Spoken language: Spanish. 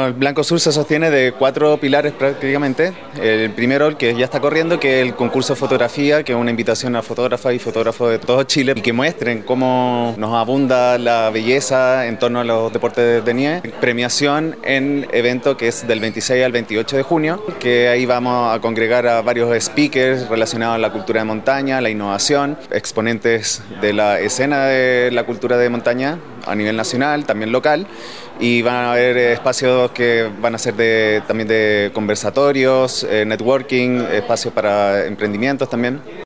el Blanco Sur se sostiene de 4 pilares prácticamente. El primero, el que ya está corriendo, que es el concurso de fotografía, que es una invitación a fotógrafas y fotógrafos de todo Chile y que muestren cómo nos abunda la belleza en torno a los deportes de nieve. Premiación en evento que es del 26 al 28 de junio, que ahí vamos a congregar a varios speakers relacionados a la cultura de montaña, la innovación, exponentes de la escena de la cultura de montaña a nivel nacional, también local, y van a haber espacios que van a ser también de conversatorios, networking, espacios para emprendimientos también.